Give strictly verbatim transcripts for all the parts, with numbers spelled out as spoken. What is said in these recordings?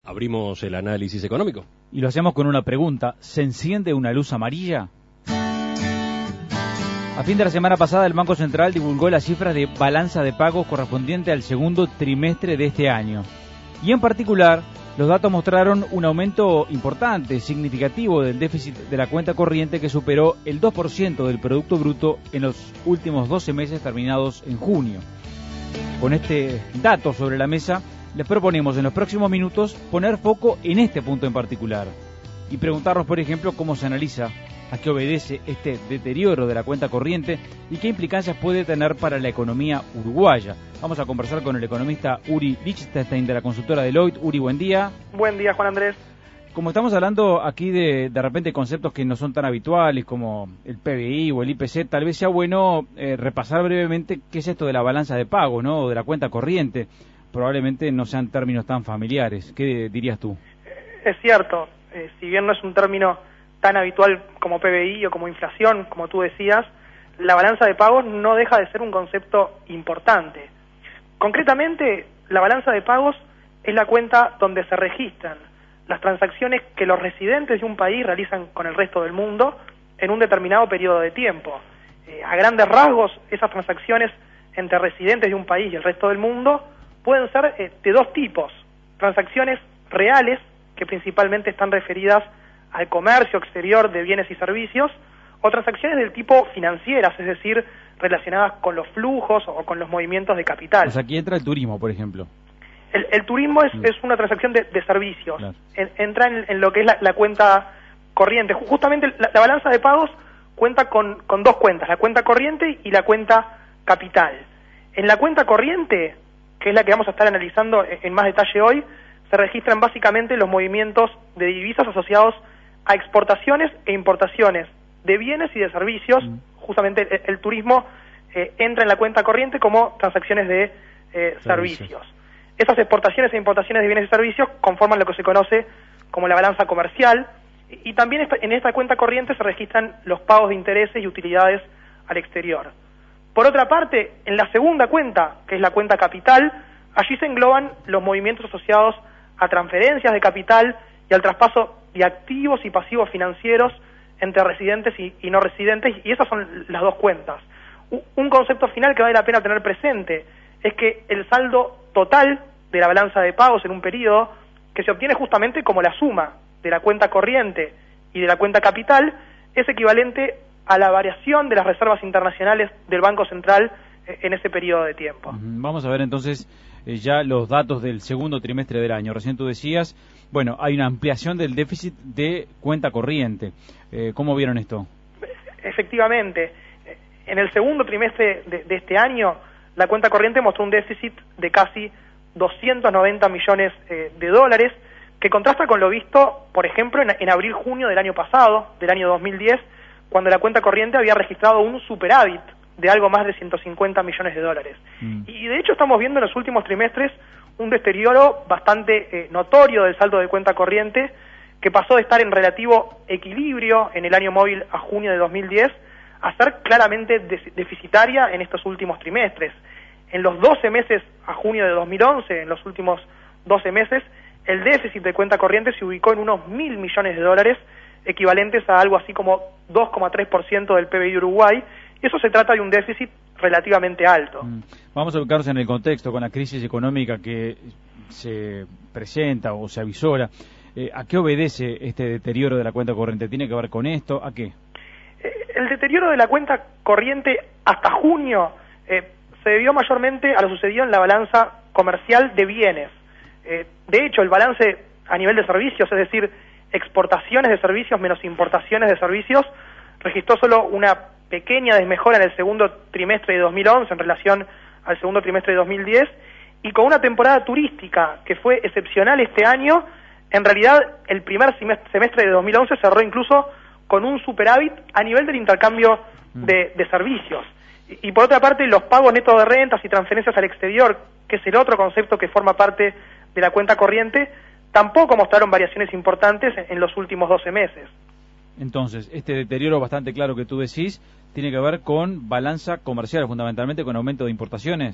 Abrimos el análisis económico. Y lo hacemos con una pregunta. ¿Se enciende una luz amarilla? A fin de la semana pasada, el Banco Central divulgó las cifras de balanza de pagos correspondiente al segundo trimestre de este año. Y en particular, los datos mostraron un aumento importante, significativo del déficit de la cuenta corriente que superó el dos por ciento del Producto Bruto en los últimos doce meses terminados en junio. Con este dato sobre la mesa, les proponemos en los próximos minutos poner foco en este punto en particular y preguntarnos, por ejemplo, cómo se analiza, a qué obedece este deterioro de la cuenta corriente y qué implicancias puede tener para la economía uruguaya. Vamos a conversar con el economista Uri Lichtenstein de la consultora Deloitte. Uri, buen día. Buen día, Juan Andrés. Como estamos hablando aquí de de repente conceptos que no son tan habituales como el P B I o el I P C, tal vez sea bueno eh, repasar brevemente qué es esto de la balanza de pago, ¿no? O de la cuenta corriente. Probablemente no sean términos tan familiares. ¿Qué dirías tú? Es cierto, eh, si bien no es un término tan habitual como P B I o como inflación, como tú decías, la balanza de pagos no deja de ser un concepto importante. Concretamente, la balanza de pagos es la cuenta donde se registran las transacciones que los residentes de un país realizan con el resto del mundo en un determinado periodo de tiempo. Eh, a grandes rasgos, esas transacciones entre residentes de un país y el resto del mundo pueden ser eh, de dos tipos: transacciones reales, que principalmente están referidas al comercio exterior de bienes y servicios, o transacciones del tipo financieras, es decir, relacionadas con los flujos o con los movimientos de capital. O sea, aquí entra el turismo, por ejemplo. El, el turismo es, es una transacción de, de servicios, claro. en, entra en, en lo que es la, la cuenta corriente. Justamente la, la balanza de pagos cuenta con, con dos cuentas, la cuenta corriente y la cuenta capital. En la cuenta corriente, que es la que vamos a estar analizando en más detalle hoy, se registran básicamente los movimientos de divisas asociados a exportaciones e importaciones de bienes y de servicios. Mm. Justamente el, el turismo eh, entra en la cuenta corriente como transacciones de eh, servicios. servicios. Esas exportaciones e importaciones de bienes y servicios conforman lo que se conoce como la balanza comercial, y, y también esta, en esta cuenta corriente se registran los pagos de intereses y utilidades al exterior. Por otra parte, en la segunda cuenta, que es la cuenta capital, allí se engloban los movimientos asociados a transferencias de capital y al traspaso de activos y pasivos financieros entre residentes y, y no residentes, y esas son las dos cuentas. Un concepto final que vale la pena tener presente es que el saldo total de la balanza de pagos en un periodo, que se obtiene justamente como la suma de la cuenta corriente y de la cuenta capital, es equivalente a la variación de las reservas internacionales del Banco Central en ese periodo de tiempo. Vamos a ver entonces eh, ya los datos del segundo trimestre del año. Recién tú decías, bueno, hay una ampliación del déficit de cuenta corriente. Eh, ¿Cómo vieron esto? Efectivamente, en el segundo trimestre de, de este año, la cuenta corriente mostró un déficit de casi doscientos noventa millones eh, de dólares, que contrasta con lo visto, por ejemplo, en, en abril-junio del año pasado, del año dos mil diez, cuando la cuenta corriente había registrado un superávit de algo más de ciento cincuenta millones de dólares. Mm. Y de hecho estamos viendo en los últimos trimestres un deterioro bastante eh, notorio del saldo de cuenta corriente, que pasó de estar en relativo equilibrio en el año móvil a junio de dos mil diez a ser claramente de- deficitaria en estos últimos trimestres. En los doce meses a junio de dos mil once, en los últimos doce meses, el déficit de cuenta corriente se ubicó en unos mil millones de dólares, equivalentes a algo así como dos coma tres por ciento del P B I de Uruguay. Eso se trata de un déficit relativamente alto. Mm. Vamos a ubicarnos en el contexto con la crisis económica que se presenta o se avisora. Eh, ¿A qué obedece este deterioro de la cuenta corriente? ¿Tiene que ver con esto? ¿A qué? Eh, el deterioro de la cuenta corriente hasta junio eh, se debió mayormente a lo sucedido en la balanza comercial de bienes. Eh, de hecho, el balance a nivel de servicios, es decir, exportaciones de servicios menos importaciones de servicios, registró solo una pequeña desmejora en el segundo trimestre de dos mil once en relación al segundo trimestre de dos mil diez, y con una temporada turística que fue excepcional este año. En realidad, el primer semestre de dos mil once cerró incluso con un superávit a nivel del intercambio de, de servicios. Y, y por otra parte, los pagos netos de rentas y transferencias al exterior, que es el otro concepto que forma parte de la cuenta corriente, tampoco mostraron variaciones importantes en, en los últimos doce meses. Entonces, este deterioro bastante claro que tú decís, tiene que ver con balanza comercial, fundamentalmente con aumento de importaciones.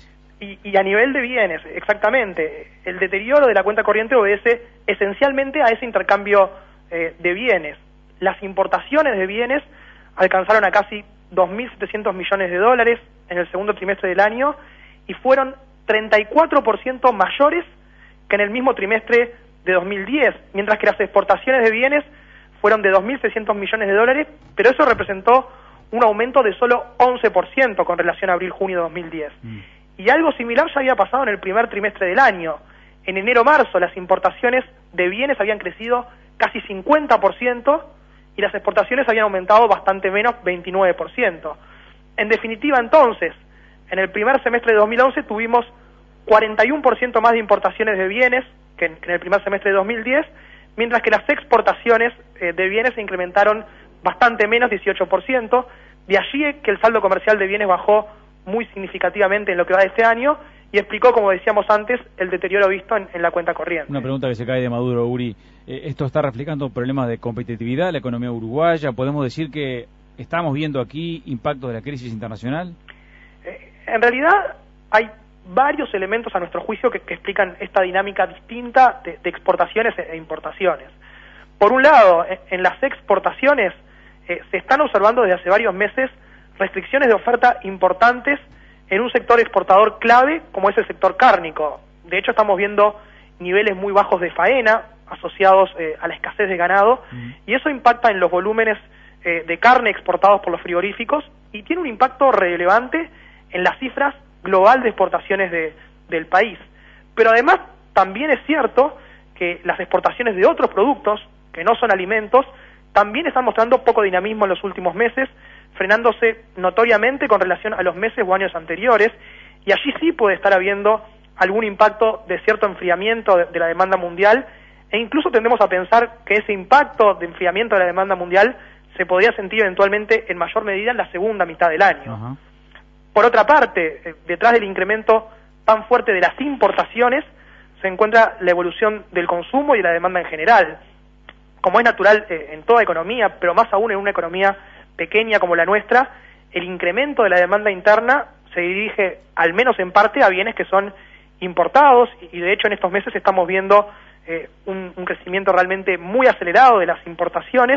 Y, y a nivel de bienes, exactamente, el deterioro de la cuenta corriente obedece esencialmente a ese intercambio eh, de bienes. Las importaciones de bienes alcanzaron a casi dos mil setecientos millones de dólares en el segundo trimestre del año y fueron treinta y cuatro por ciento mayores que en el mismo trimestre de dos mil diez, mientras que las exportaciones de bienes fueron de dos mil seiscientos millones de dólares, pero eso representó un aumento de solo once por ciento con relación a abril-junio de dos mil diez. Mm. Y algo similar ya había pasado en el primer trimestre del año. En enero-marzo las importaciones de bienes habían crecido casi cincuenta por ciento y las exportaciones habían aumentado bastante menos, veintinueve por ciento. En definitiva, entonces, en el primer semestre de dos mil once tuvimos cuarenta y uno por ciento más de importaciones de bienes que en, que en el primer semestre de dos mil diez, mientras que las exportaciones eh, de bienes se incrementaron bastante menos, dieciocho por ciento. De allí que el saldo comercial de bienes bajó muy significativamente en lo que va de este año y explicó, como decíamos antes, el deterioro visto en, en la cuenta corriente. Una pregunta que se cae de Maduro, Uri. Eh, ¿Esto está reflejando problemas de competitividad de la economía uruguaya? ¿Podemos decir que estamos viendo aquí impactos de la crisis internacional? Eh, en realidad hay varios elementos a nuestro juicio que, que explican esta dinámica distinta de, de exportaciones e importaciones. Por un lado, en, en las exportaciones eh, se están observando desde hace varios meses restricciones de oferta importantes en un sector exportador clave como es el sector cárnico. De hecho, estamos viendo niveles muy bajos de faena asociados eh, a la escasez de ganado, mm. y eso impacta en los volúmenes eh, de carne exportados por los frigoríficos y tiene un impacto relevante en las cifras global de exportaciones de, del país. Pero además también es cierto que las exportaciones de otros productos, que no son alimentos, también están mostrando poco dinamismo en los últimos meses, frenándose notoriamente con relación a los meses o años anteriores, y allí sí puede estar habiendo algún impacto de cierto enfriamiento de, de la demanda mundial, e incluso tendemos a pensar que ese impacto de enfriamiento de la demanda mundial se podría sentir eventualmente en mayor medida en la segunda mitad del año. Uh-huh. Por otra parte, eh, detrás del incremento tan fuerte de las importaciones, se encuentra la evolución del consumo y de la demanda en general. Como es natural eh, en toda economía, pero más aún en una economía pequeña como la nuestra, el incremento de la demanda interna se dirige, al menos en parte, a bienes que son importados, y de hecho en estos meses estamos viendo eh, un, un crecimiento realmente muy acelerado de las importaciones,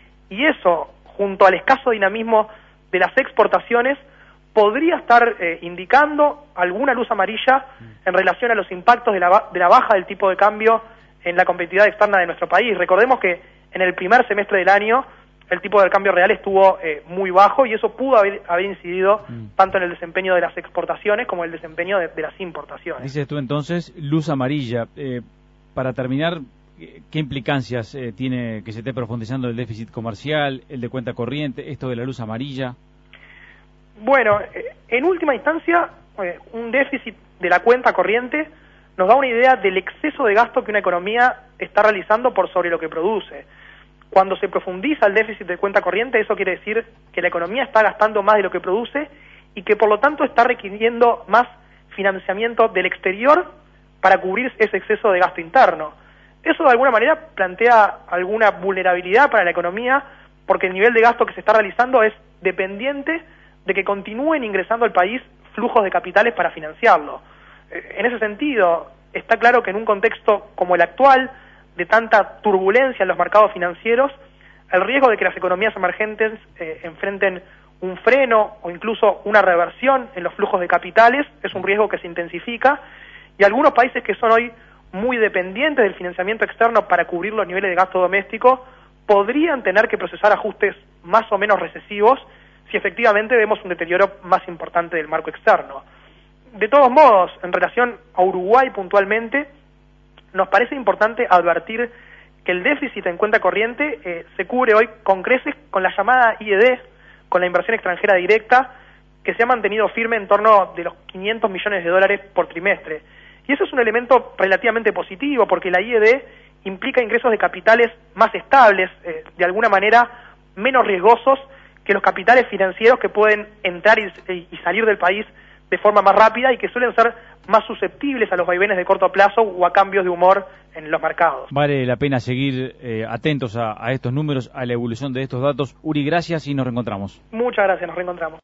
y eso, junto al escaso dinamismo de las exportaciones, podría estar eh, indicando alguna luz amarilla en relación a los impactos de la, de la baja del tipo de cambio en la competitividad externa de nuestro país. Recordemos que en el primer semestre del año el tipo de cambio real estuvo eh, muy bajo y eso pudo haber, haber incidido mm. tanto en el desempeño de las exportaciones como en el desempeño de, de las importaciones. Dices tú entonces, luz amarilla. Eh, para terminar, ¿qué implicancias eh, tiene que se esté profundizando el déficit comercial, el de cuenta corriente, esto de la luz amarilla? Bueno, eh, en última instancia, eh, un déficit de la cuenta corriente nos da una idea del exceso de gasto que una economía está realizando por sobre lo que produce. Cuando se profundiza el déficit de cuenta corriente, eso quiere decir que la economía está gastando más de lo que produce y que por lo tanto está requiriendo más financiamiento del exterior para cubrir ese exceso de gasto interno. Eso de alguna manera plantea alguna vulnerabilidad para la economía porque el nivel de gasto que se está realizando es dependiente de que continúen ingresando al país flujos de capitales para financiarlo. En ese sentido, está claro que en un contexto como el actual, de tanta turbulencia en los mercados financieros, el riesgo de que las economías emergentes eh, enfrenten un freno o incluso una reversión en los flujos de capitales es un riesgo que se intensifica, y algunos países que son hoy muy dependientes del financiamiento externo para cubrir los niveles de gasto doméstico podrían tener que procesar ajustes más o menos recesivos si efectivamente vemos un deterioro más importante del marco externo. De todos modos, en relación a Uruguay puntualmente, nos parece importante advertir que el déficit en cuenta corriente eh, se cubre hoy con creces con la llamada I E D, con la inversión extranjera directa, que se ha mantenido firme en torno de los quinientos millones de dólares por trimestre. Y eso es un elemento relativamente positivo, porque la I E D implica ingresos de capitales más estables, eh, de alguna manera menos riesgosos que los capitales financieros que pueden entrar y, y salir del país de forma más rápida y que suelen ser más susceptibles a los vaivenes de corto plazo o a cambios de humor en los mercados. Vale la pena seguir eh, atentos a, a estos números, a la evolución de estos datos. Uri, gracias y nos reencontramos. Muchas gracias, nos reencontramos.